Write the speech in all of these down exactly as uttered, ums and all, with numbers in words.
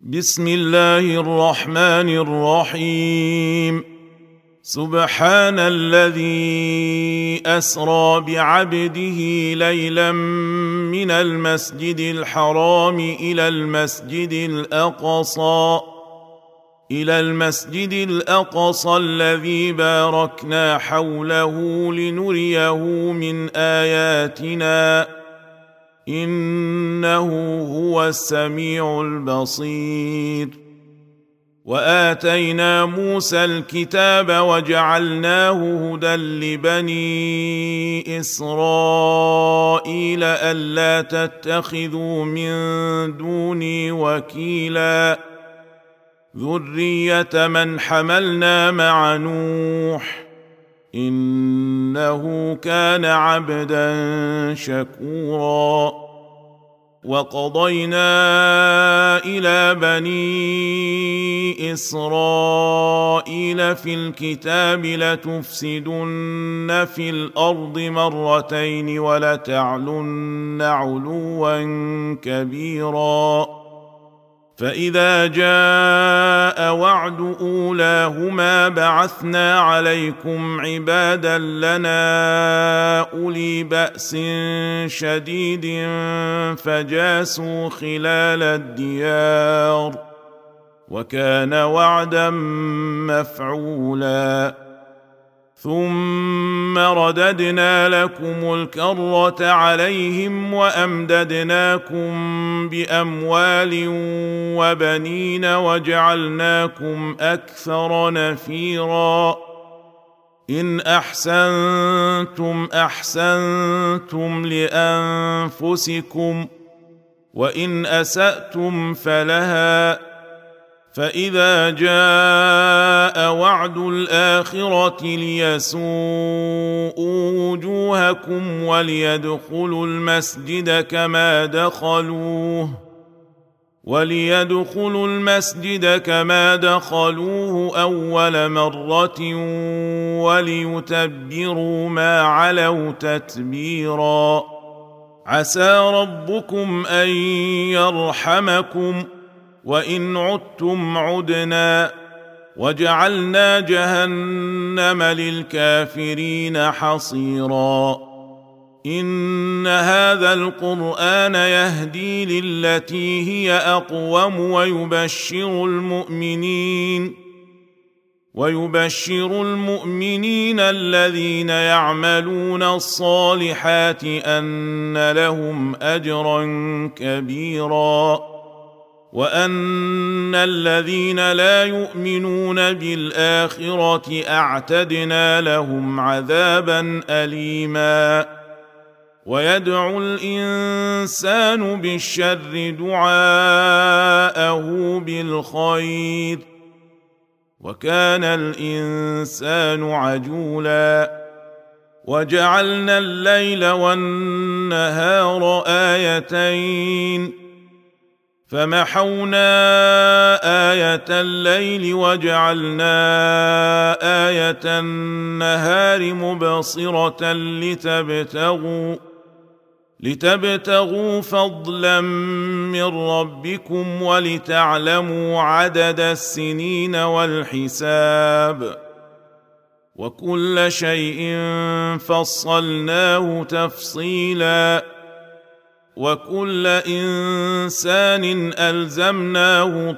بسم الله الرحمن الرحيم. سبحان الذي أسرى بعبده ليلا من المسجد الحرام إلى المسجد الأقصى إلى المسجد الأقصى الذي باركنا حوله لنريه من آياتنا إنه هو السميع البصير. وآتينا موسى الكتاب وجعلناه هدى لبني إسرائيل ألا تتخذوا من دوني وكيلا ذرية من حملنا مع نوح إنه كان عبدا شكورا. وقضينا إلى بني إسرائيل في الكتاب لتفسدن في الأرض مرتين ولتعلن علوا كبيرا. فإذا جاء وعد أولاهما بعثنا عليكم عبادا لنا أولي بأس شديد فجاسوا خلال الديار وكان وعدا مفعولا. ثم رددنا لكم الكرة عليهم وأمددناكم بأموال وبنين وجعلناكم أكثر نفيرا. إن أحسنتم أحسنتم لأنفسكم وإن أسأتم فلها. فإذا جاء وعد الآخرة ليسوءوا وجوهكم وليدخلوا المسجد كما دخلوه وليدخلوا المسجد كما دخلوه أول مرة وليتبروا ما علوا تتبيرا. عسى ربكم أن يرحمكم وإن عدتم عدنا وجعلنا جهنم للكافرين حصيرا. إن هذا القرآن يهدي للتي هي أقوم ويبشر المؤمنين ويبشر المؤمنين الذين يعملون الصالحات أن لهم أجرا كبيرا وأن الذين لا يؤمنون بالآخرة أعتدنا لهم عذابا أليما. ويدعو الإنسان بالشر دعاءه بالخير وكان الإنسان عجولا. وجعلنا الليل والنهار آيتين فمحونا آية الليل وجعلنا آية النهار مبصرة لتبتغوا لتبتغوا فضلا من ربكم ولتعلموا عدد السنين والحساب وكل شيء فصلناه تفصيلا. وكل إنسان ألزمناه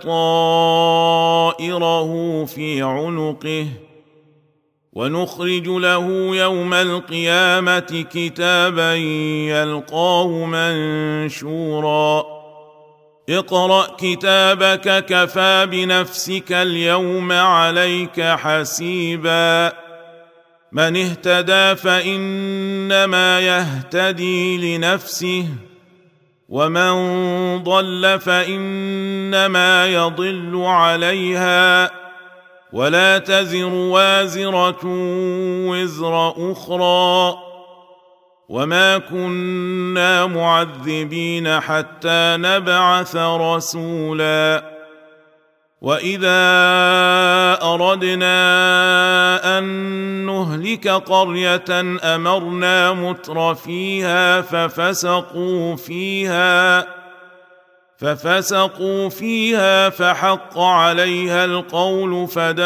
طائره في عنقه ونخرج له يوم القيامة كتابا يلقاه منشورا. اقرأ كتابك كفى بنفسك اليوم عليك حسيبا. من اهتدى فإنما يهتدي لنفسه ومن ضل فإنما يضل عليها ولا تزر وازرة وزر أخرى وما كنا معذبين حتى نبعث رسولا. وإذا أردنا أن نهلك قرية أمرنا متر فيها ففسقوا فيها ففسقوا فيها فحق عليها القول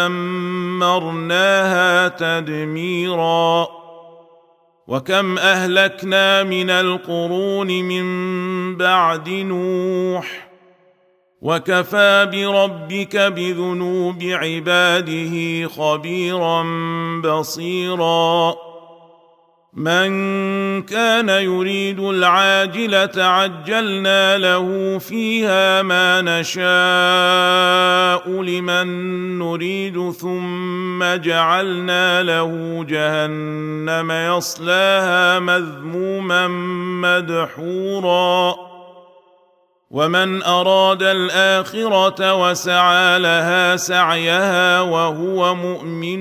فدمرناها تدميرا. وكم أهلكنا من القرون من بعد نوح وكفى بربك بذنوب عباده خبيرا بصيرا. من كان يريد العاجلة عجلنا له فيها ما نشاء لمن نريد ثم جعلنا له جهنم يصلاها مذموما مدحورا. ومن أراد الآخرة وسعى لها سعيها وهو مؤمن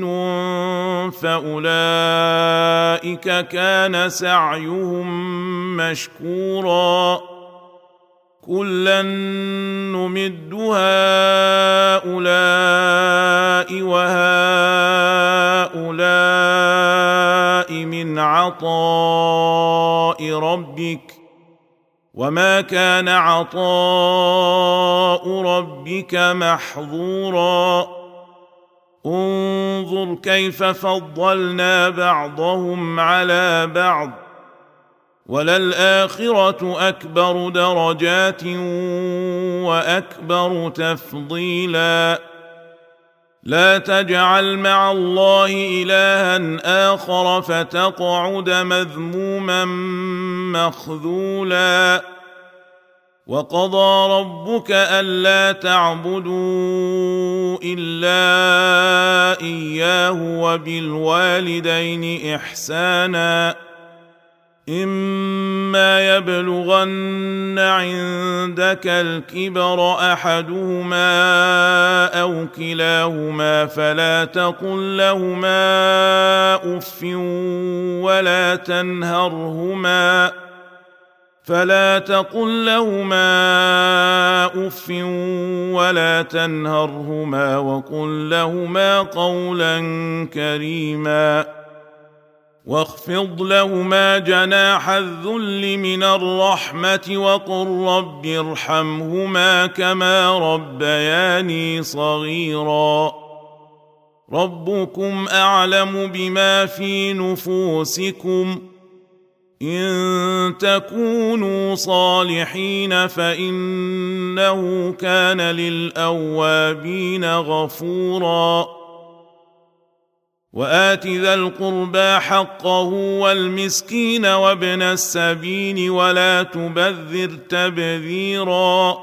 فأولئك كان سعيهم مشكورا. كلا نمد هؤلاء وهؤلاء من عطاء ربك وما كان عطاء ربك محظورا. انظر كيف فضلنا بعضهم على بعض وللآخرة أكبر درجات وأكبر تفضيلا. لا تجعل مع الله إلها آخر فتقعد مذموما مخذولا. وقضى ربك ألا تعبدوا إلا إياه وبالوالدين إحسانا. إما يبلغن عندك الكبر أحدهما أو كلاهما فلا تقل لهما أف ولا تنهرهما فلا تقل لهما أف ولا تنهرهما وقل لهما قولا كريما. واخفض لهما جناح الذل من الرحمة وقل رب ارحمهما كما ربياني صغيرا. ربكم أعلم بما في نفوسكم إن تكونوا صالحين فإنه كان للأوابين غفورا. وآت ذا القربى حقه والمسكين وابن السبيل ولا تبذر تبذيرا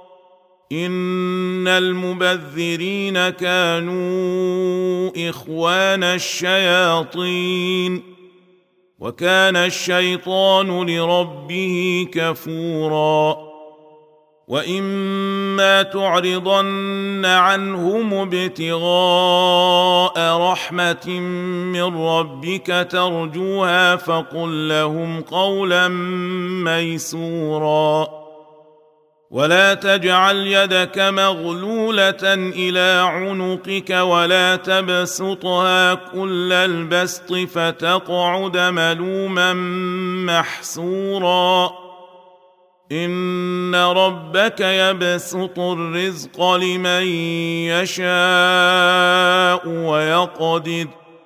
إن المبذرين كانوا إخوان الشياطين وكان الشيطان لربه كفورا. وإما تعرضن عنهم ابتغاء رحمة من ربك ترجوها فقل لهم قولا ميسورا. ولا تجعل يدك مغلولة إلى عنقك ولا تبسطها كل البسط فتقعد ملوما محسورا. إن ربك يبسط الرزق لمن يشاء ويقدر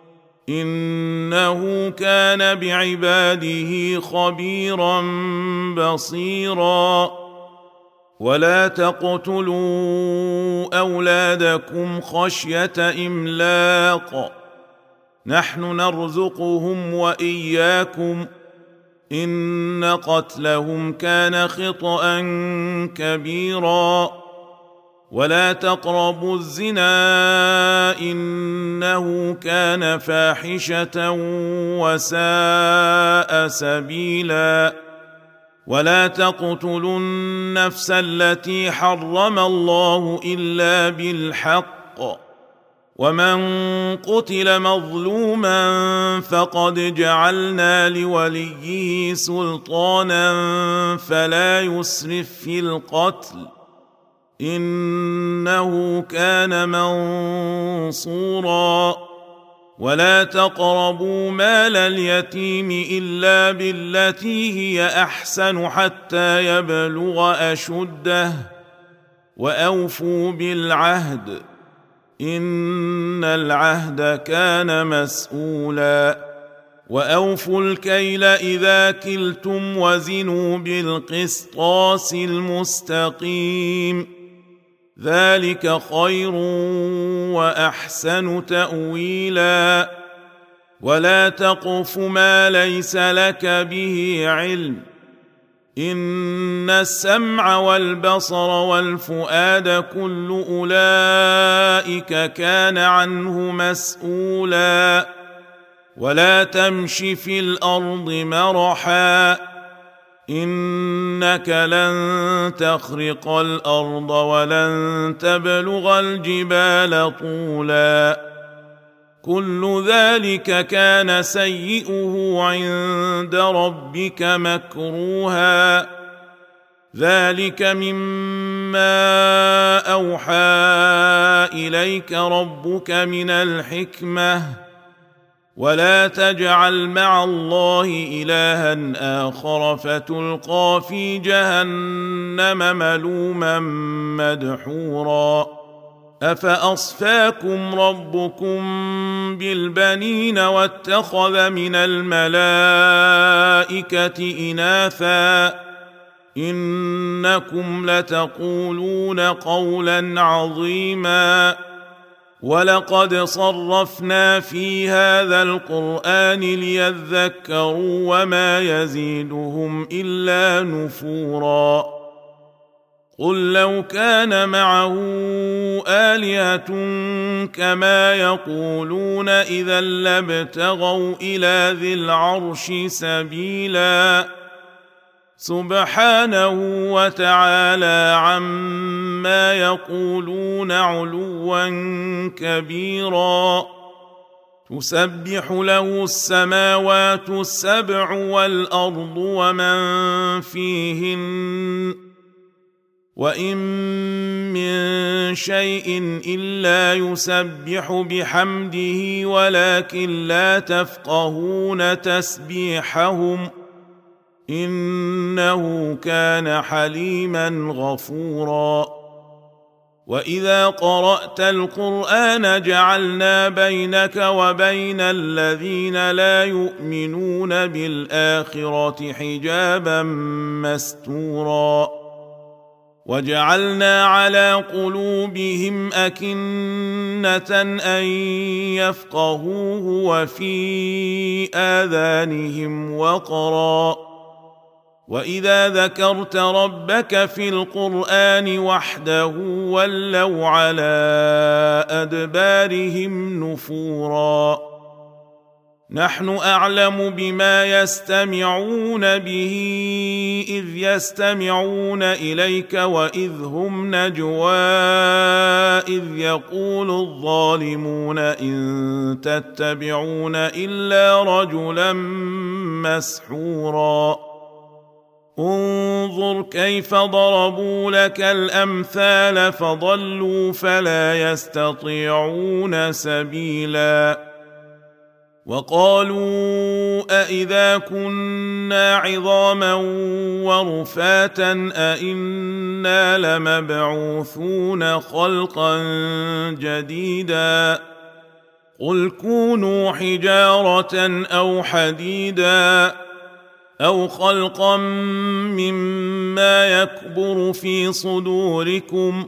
إنه كان بعباده خبيرا بصيرا. ولا تقتلوا أولادكم خشية إملاق نحن نرزقهم وإياكم إن قتلهم كان خطأ كبيرا. ولا تقربوا الزنا إنه كان فاحشة وساء سبيلا. ولا تقتلوا النفس التي حرم الله إلا بالحق ومن قتل مظلوما فقد جعلنا لوليه سلطانا فلا يسرف في القتل إنه كان منصورا. ولا تقربوا مال اليتيم إلا بالتي هي أحسن حتى يبلغ أشده وأوفوا بالعهد إن العهد كان مسؤولا وأوفوا الكيل إذا كلتم وزنوا بالقسطاس المستقيم ذلك خير وأحسن تأويلا ولا تقف ما ليس لك به علم إن السمع والبصر والفؤاد كل أولئك كان عنه مسؤولا ولا تمش في الأرض مرحا إنك لن تخرق الأرض ولن تبلغ الجبال طولا كل ذلك كان سيئه عند ربك مكروها ذلك مما أوحى إليك ربك من الحكمة ولا تجعل مع الله إلها آخر فتلقى في جهنم ملوما مدحورا أفأصفاكم ربكم بالبنين واتخذ من الملائكة إناثا إنكم لتقولون قولا عظيما ولقد صرفنا في هذا القرآن ليذكروا وما يزيدهم إلا نفورا قل لو كان معه آلهة كما يقولون إذا لابتغوا إلى ذي العرش سبيلا سبحانه وتعالى عما يقولون علوا كبيرا تسبح له السماوات السبع والأرض ومن فيهن وإن من شيء إلا يسبح بحمده ولكن لا تفقهون تسبيحهم إنه كان حليما غفورا وإذا قرأت القرآن جعلنا بينك وبين الذين لا يؤمنون بالآخرة حجابا مستورا وجعلنا على قلوبهم أكنة أن يفقهوه وفي آذانهم وقرا وإذا ذكرت ربك في القرآن وحده ولوا على أدبارهم نفورا نحن أعلم بما يستمعون به إذ يستمعون إليك وإذ هم نجوى إذ يقول الظالمون إن تتبعون إلا رجلا مسحورا انظر كيف ضربوا لك الأمثال فضلوا فلا يستطيعون سبيلا وقالوا أإذا كنا عظاما ورفاتا أإنا لمبعوثون خلقا جديدا قل كونوا حجارة أو حديدا أو خلقا مما يكبر في صدوركم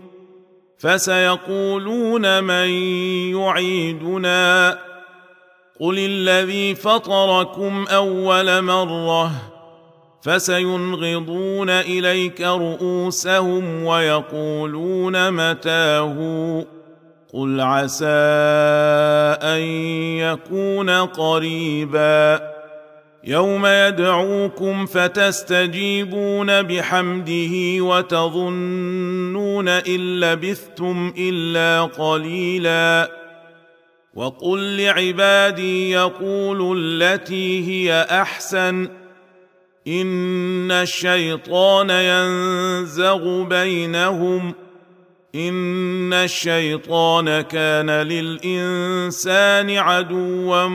فسيقولون من يعيدنا قل الذي فطركم أول مرة فسينغضون إليك رؤوسهم ويقولون متاه قل عسى أن يكون قريبا يوم يدعوكم فتستجيبون بحمده وتظنون إن لبثتم إلا قليلا وقل لعبادي يقولوا التي هي أحسن إن الشيطان ينزغ بينهم إن الشيطان كان للإنسان عدوا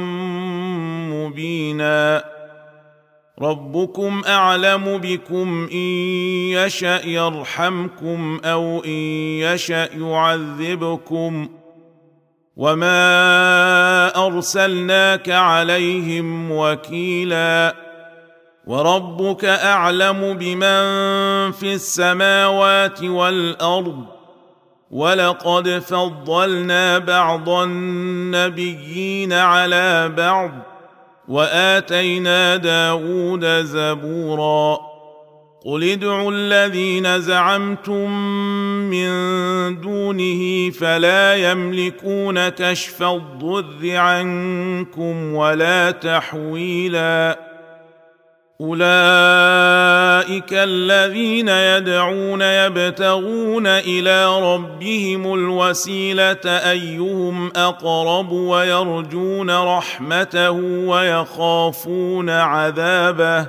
مبينا ربكم أعلم بكم إن يشأ يرحمكم أو إن يشأ يعذبكم وما أرسلناك عليهم وكيلا وربك أعلم بمن في السماوات والأرض ولقد فضلنا بعض النبيين على بعض وآتينا داود زبورا قل ادعوا الذين زعمتم من دونه فلا يملكون كشف الضر عنكم ولا تحويلا أولئك الذين يدعون يبتغون إلى ربهم الوسيلة أيهم أقرب ويرجون رحمته ويخافون عذابه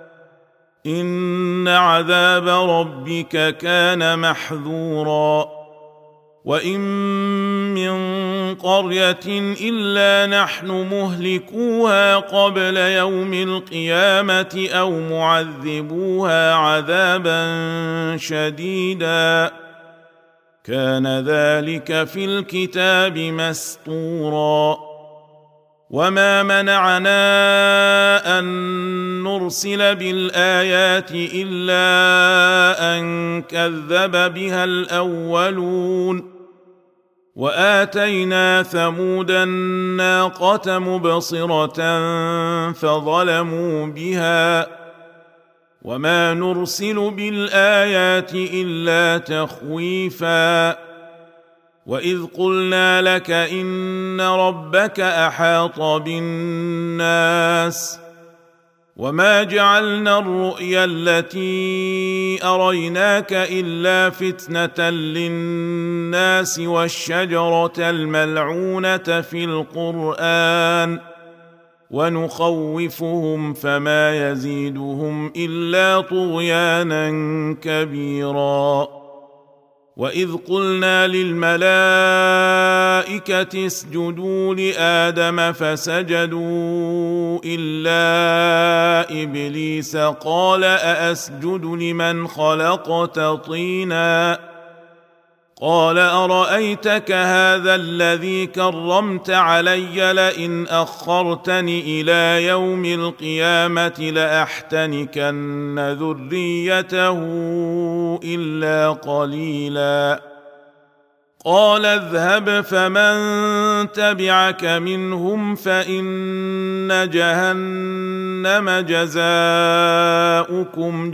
إن عذاب ربك كان محذورا وإن من قرية إلا نحن مهلكوها قبل يوم القيامة أو معذبوها عذابا شديدا كان ذلك في الكتاب مسطورا وما منعنا أن نرسل بالآيات إلا أن كذب بها الأولون وآتينا ثمود الناقة مبصرة فظلموا بها وما نرسل بالآيات إلا تخويفا وإذ قلنا لك إن ربك أحاط بالناس وما جعلنا الرؤيا التي أريناك إلا فتنة للناس والشجرة الملعونة في القرآن ونخوفهم فما يزيدهم إلا طغيانا كبيرا وإذ قلنا للملائكة اسجدوا لآدم فسجدوا إلا إبليس قال أأسجد لمن خلقت طينا قال أرأيتك هذا الذي كرمت علي لئن أخرتني إلى يوم القيامة لأحتنكن ذريته إلا قليلا قال اذهب فمن تبعك منهم فإن جهنم جزاؤكم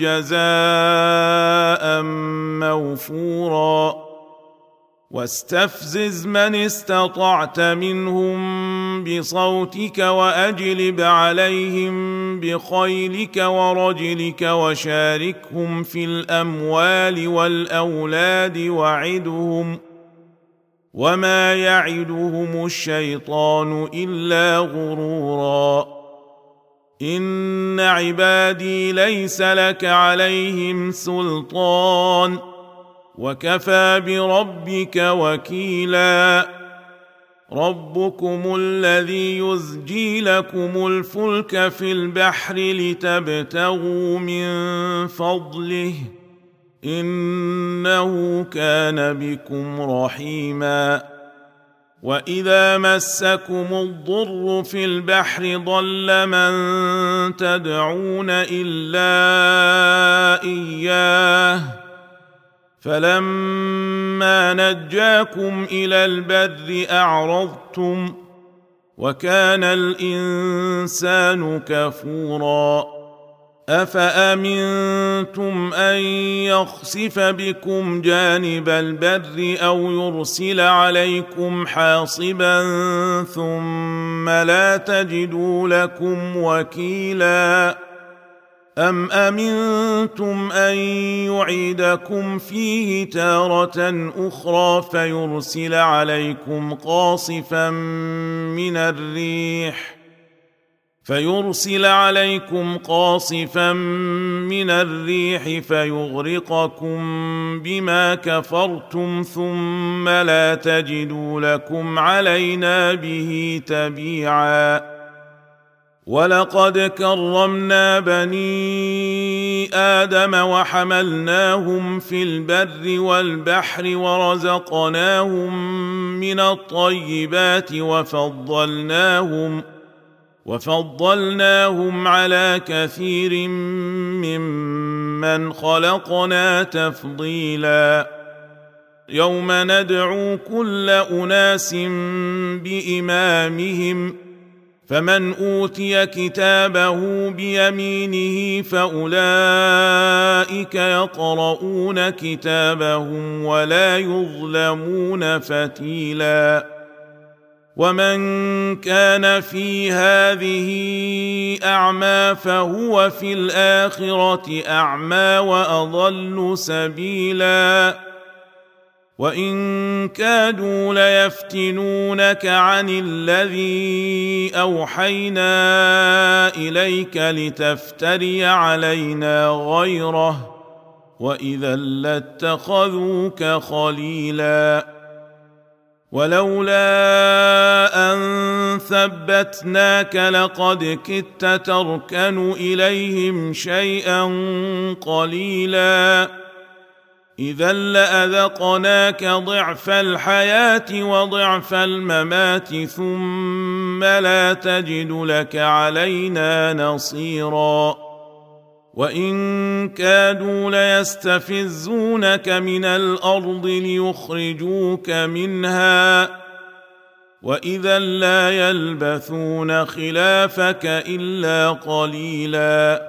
جزاء موفورا واستفزز من استطعت منهم بصوتك وأجلب عليهم بخيلك ورجلك وشاركهم في الأموال والأولاد وعدهم وما يعدهم الشيطان إلا غرورا إن عبادي ليس لك عليهم سلطان وكفى بربك وكيلا ربكم الذي يزجي لكم الفلك في البحر لتبتغوا من فضله إنه كان بكم رحيما وإذا مسكم الضر في البحر ضل من تدعون إلا إياه فلما نجاكم إلى البر أعرضتم وكان الإنسان كفورا أفأمنتم أن يخسف بكم جانب البر أو يرسل عليكم حاصبا ثم لا تجدوا لكم وكيلا أم أمنتم أن يعيدكم فيه تارة أخرى فيرسل عليكم قاصفا من الريح فيرسل عليكم قاصفا من الريح فيغرقكم بما كفرتم ثم لا تجدوا لكم علينا به تبيعا. ولقد كرمنا بني آدم وحملناهم في البر والبحر ورزقناهم من الطيبات وفضلناهم وفضلناهم على كثير ممن خلقنا تفضيلا. يوم ندعو كل أناس بإمامهم فمن أوتي كتابه بيمينه فأولئك يقرؤون كتابهم ولا يظلمون فتيلا. ومن كان في هذه أعمى فهو في الآخرة أعمى وأضل سبيلا. وإن كادوا ليفتنونك عن الذي أوحينا إليك لتفتري علينا غيره وإذا لاتخذوك خليلا. ولولا أن ثبتناك لقد كدت تركن إليهم شيئا قليلا. إذا لأذقناك ضعف الحياة وضعف الممات ثم لا تجد لك علينا نصيرا. وإن كادوا ليستفزونك من الأرض ليخرجوك منها وإذا لا يلبثون خلافك إلا قليلا.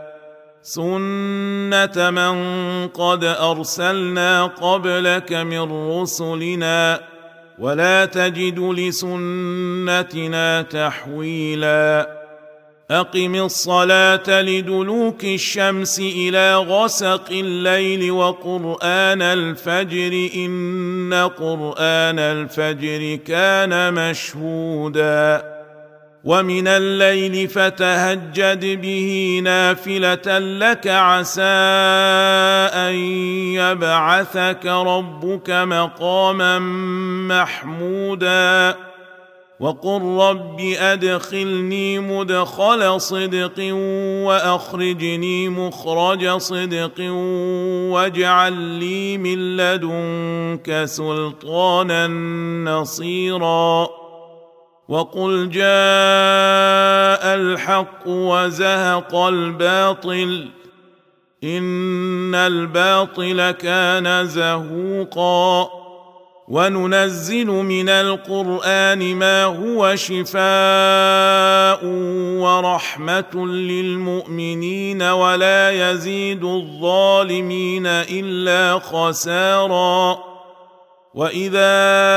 سنة من قد أرسلنا قبلك من رسلنا ولا تجد لسنتنا تحويلا. أقم الصلاة لدلوك الشمس إلى غسق الليل وقرآن الفجر إن قرآن الفجر كان مشهودا. ومن الليل فتهجد به نافلة لك عسى أن يبعثك ربك مقاما محمودا. وقل رب أدخلني مدخل صدق وأخرجني مخرج صدق واجعل لي من لدنك سلطانا نصيرا. وقل جاء الحق وزهق الباطل إن الباطل كان زهوقا. وننزل من القرآن ما هو شفاء ورحمة للمؤمنين ولا يزيد الظالمين إلا خسارا. وإذا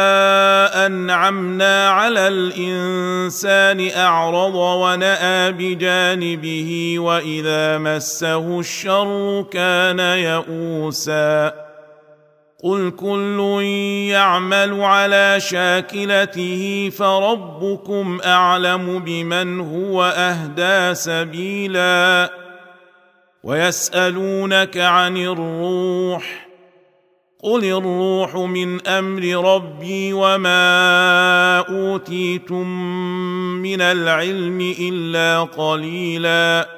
أنعمنا على الإنسان أعرض ونأى بجانبه وإذا مسه الشر كان يئوسا. قل كل يعمل على شاكلته فربكم أعلم بمن هو أهدى سبيلا. ويسألونك عن الروح قل الروح من أمر ربي وما أوتيتم من العلم إلا قليلا.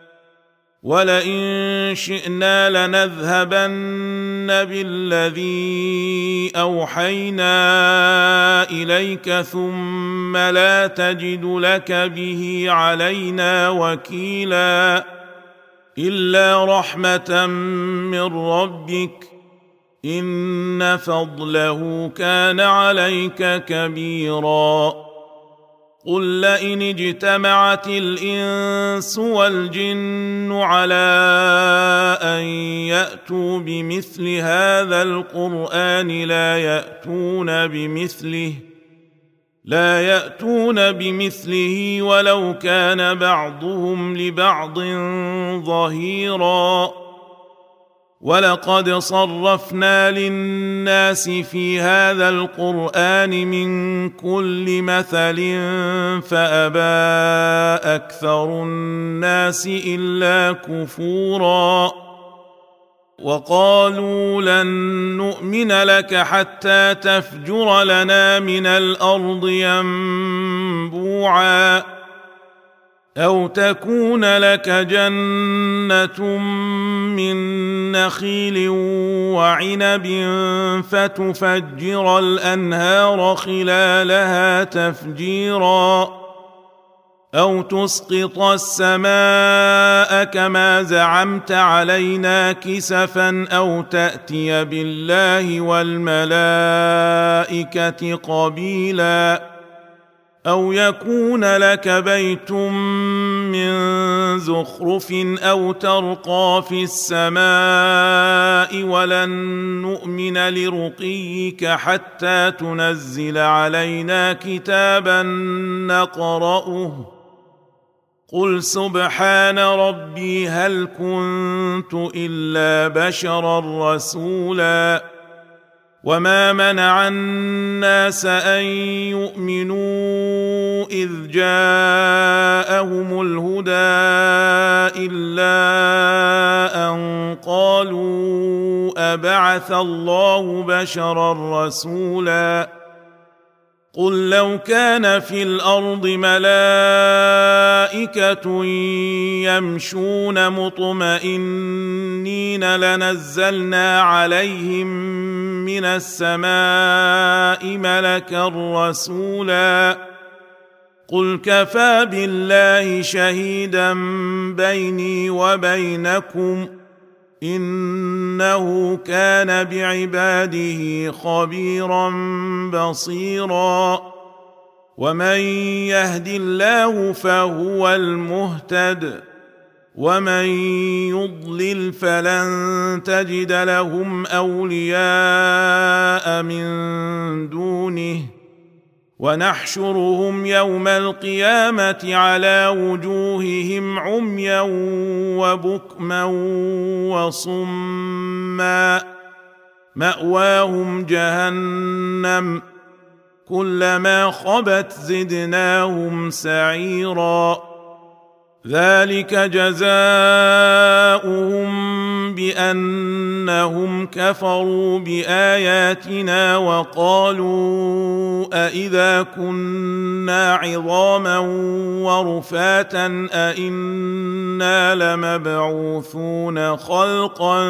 ولئن شئنا لنذهبن بالذي أوحينا إليك ثم لا تجد لك به علينا وكيلا. إلا رحمة من ربك إن فضله كان عليك كبيرا. قل لئن اجتمعت الإنس والجن على أن يأتوا بمثل هذا القرآن لا يأتون بمثله لا يأتون بمثله ولو كان بعضهم لبعض ظهيرا. ولقد صرفنا للناس في هذا القرآن من كل مثل فأبى أكثر الناس إلا كفورا وقالوا لن نؤمن لك حتى تفجر لنا من الأرض ينبوعا أو تكون لك جنة من نخيل وعنب فتفجر الأنهار خلالها تفجيرا أو تسقط السماء كما زعمت علينا كسفا أو تأتي بالله والملائكة قبيلا أو يكون لك بيت من زخرف أو ترقى في السماء ولن نؤمن لرقيك حتى تنزل علينا كتابا نقرأه قل سبحان ربي هل كنت إلا بشرا رسولا وما منع الناس أن يؤمنوا إذ جاءهم الهدى إلا أن قالوا أبعث الله بشرا رسولا قل لو كان في الأرض ملائكة يمشون مطمئنين لنزلنا عليهم من السماء ملكا رسولا قل كفى بالله شهيدا بيني وبينكم إنه كان بعباده خبيرا بصيرا ومن يهد الله فهو المهتد ومن يضلل فلن تجد لهم أولياء من دونه ونحشرهم يوم القيامة على وجوههم عميا وبكما وصما مأواهم جهنم كلما خبت زدناهم سعيرا ذلك جزاؤهم بأنهم كفروا بآياتنا وقالوا أإذا كنا عظاما ورفاتا أإنا لمبعوثون خلقا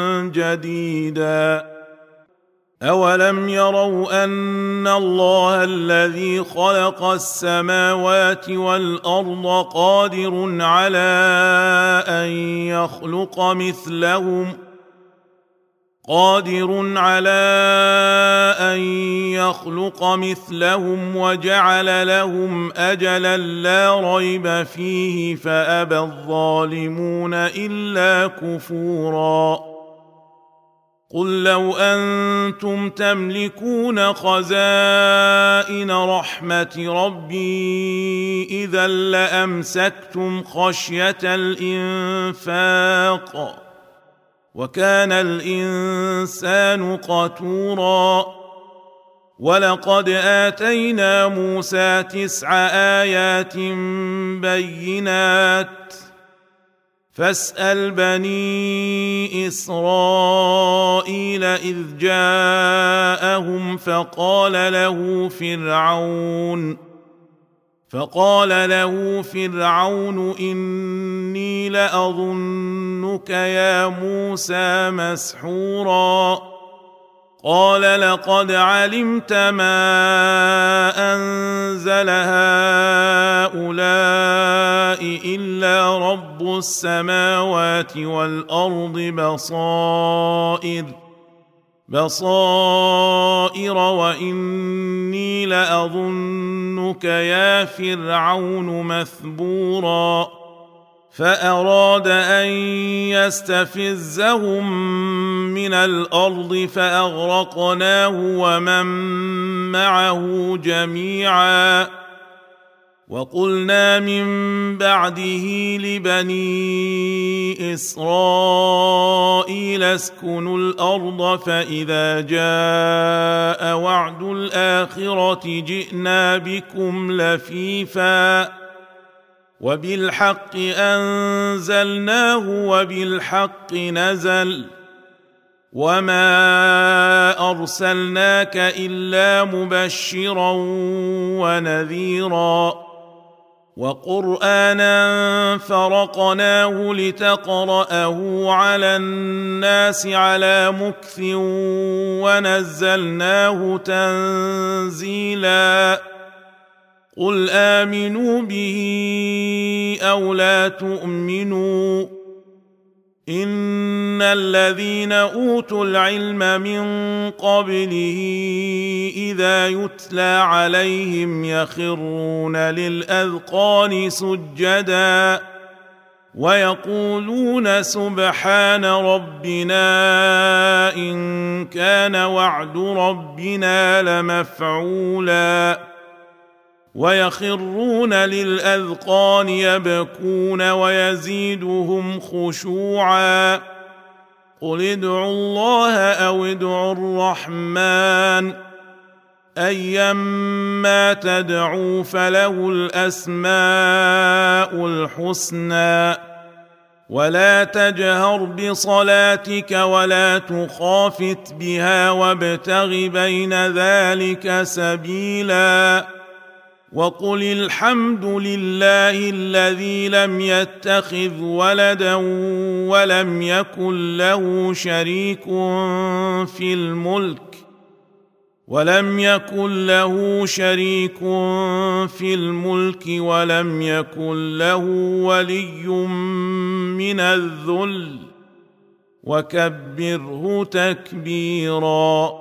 جديدا أولم يروا أن الله الذي خلق السماوات والأرض قادر على أن يخلق مثلهم قادر على أن يخلق مثلهم وجعل لهم أجلا لا ريب فيه فأبى الظالمون إلا كفورا قل لو أنتم تملكون خزائن رحمة ربي إذا لأمسكتم خشية الإنفاق وكان الإنسان قتورا ولقد آتينا موسى تسع آيات بينات فاسأل بني إسرائيل إذ جاءهم فقال له فرعون فقال له فرعون إني لأظنك يا موسى مسحورا قال لقد علمت ما أنزل هؤلاء إلا رب السماوات والأرض بصائر بصائر وإني لأظنك يا فرعون مثبورا فأراد أن يستفزهم من الأرض فأغرقناه ومن معه جميعا وقلنا من بعده لبني إسرائيل اسكنوا الأرض فإذا جاء وعد الآخرة جئنا بكم لفيفا وبالحق أنزلناه وبالحق نزل وما أرسلناك إلا مبشرا ونذيرا وقرآنا فرقناه لتقرأه على الناس على مكث ونزلناه تنزيلا قل آمنوا به أو لا تؤمنوا إن الذين أوتوا العلم من قبله إذا يتلى عليهم يخرون للأذقان سجدا ويقولون سبحان ربنا إن كان وعد ربنا لمفعولا ويخرون للأذقان يبكون ويزيدهم خشوعا قل ادعوا الله أو ادعوا الرحمن أيما تدعوا فله الأسماء الحسنى ولا تجهر بصلاتك ولا تخافت بها وابتغ بين ذلك سبيلا وقل الحمد لله الذي لم يتخذ ولدا ولم يكن له شريك في الملك ولم يكن له شريك في الملك ولم يكن له ولي من الذل وكبره تكبيرا.